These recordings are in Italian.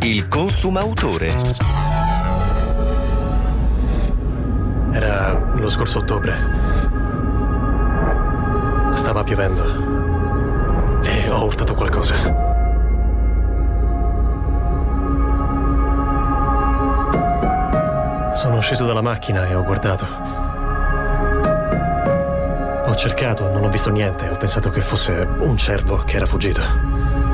Il consumautore. Era lo scorso ottobre. Stava piovendo e ho urtato qualcosa. Sono sceso dalla macchina e ho guardato. Ho cercato, non ho visto niente. Ho pensato che fosse un cervo che era fuggito.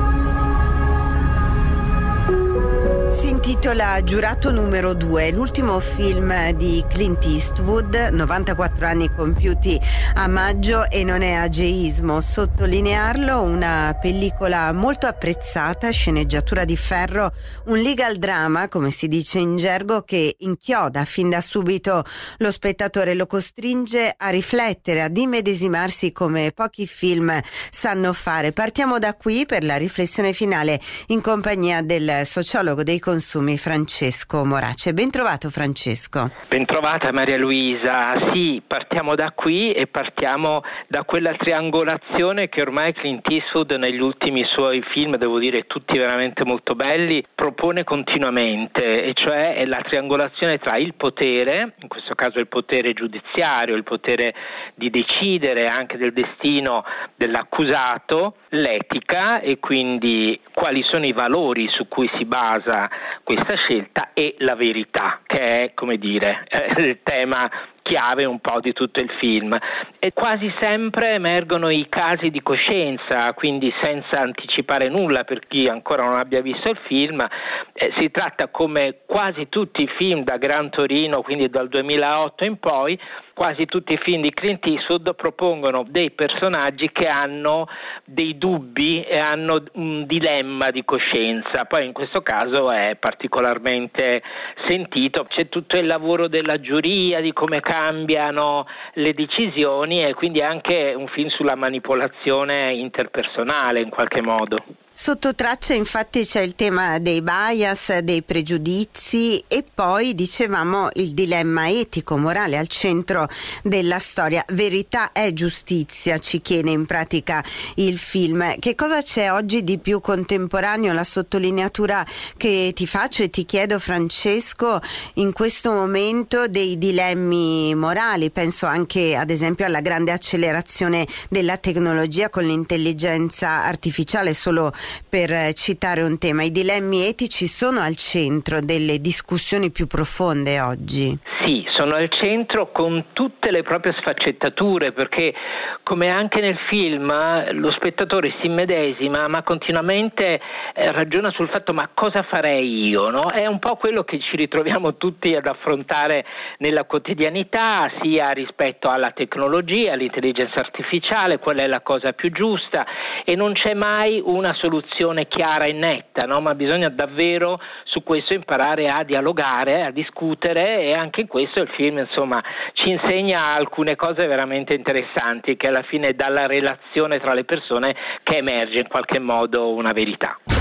Si intitola Giurato numero 2, l'ultimo film di Clint Eastwood, 94 anni compiuti a maggio, e non è ageismo sottolinearlo, una pellicola molto apprezzata, sceneggiatura di ferro, un legal drama, come si dice in gergo, che inchioda fin da subito lo spettatore, lo costringe a riflettere, ad immedesimarsi come pochi film sanno fare. Partiamo da qui per la riflessione finale in compagnia del sociologo dei consumi Francesco Morace. Ben trovato, Francesco. Ben trovata, Maria Luisa. Sì, partiamo da qui e partiamo da quella triangolazione che ormai Clint Eastwood negli ultimi suoi film, devo dire tutti veramente molto belli, propone continuamente, e cioè è la triangolazione tra il potere, in questo caso il potere giudiziario, il potere di decidere anche del destino dell'accusato, l'etica e quindi quali sono i valori su cui si basa questa scelta, e la verità, che è, come dire, il tema chiave un po' di tutto il film. E quasi sempre emergono i casi di coscienza, quindi senza anticipare nulla per chi ancora non abbia visto il film, si tratta, come quasi tutti i film da Gran Torino, quindi dal 2008 in poi, quasi tutti i film di Clint Eastwood propongono dei personaggi che hanno dei dubbi e hanno un dilemma di coscienza. Poi in questo caso è particolarmente sentito, c'è tutto il lavoro della giuria, di come cambiano le decisioni, e quindi anche un film sulla manipolazione interpersonale in qualche modo. Sotto traccia infatti c'è il tema dei bias, dei pregiudizi, e poi dicevamo il dilemma etico, morale al centro della storia. Verità è giustizia, ci chiede in pratica il film. Che cosa c'è oggi di più contemporaneo? La sottolineatura che ti faccio e ti chiedo, Francesco, in questo momento dei dilemmi morali. Penso anche ad esempio alla grande accelerazione della tecnologia con l'intelligenza artificiale, solo per citare un tema. I dilemmi etici sono al centro delle discussioni più profonde oggi. Sì, sono al centro con tutte le proprie sfaccettature, perché come anche nel film lo spettatore si immedesima, ma continuamente ragiona sul fatto: ma cosa farei io? No? È un po' quello che ci ritroviamo tutti ad affrontare nella quotidianità, sia rispetto alla tecnologia, all'intelligenza artificiale, qual è la cosa più giusta, e non c'è mai una soluzione chiara e netta, no? Ma bisogna davvero su questo imparare a dialogare, a discutere, e anche in questo il film, insomma, ci insegna alcune cose veramente interessanti, che alla fine è dalla relazione tra le persone che emerge in qualche modo una verità.